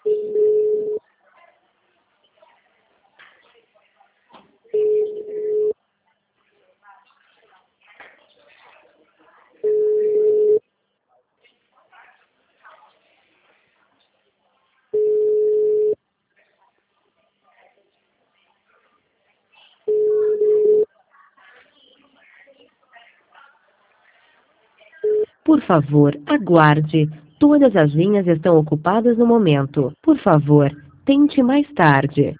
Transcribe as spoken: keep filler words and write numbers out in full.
Por favor, aguarde. Todas as linhas estão ocupadas no momento. Por favor, tente mais tarde.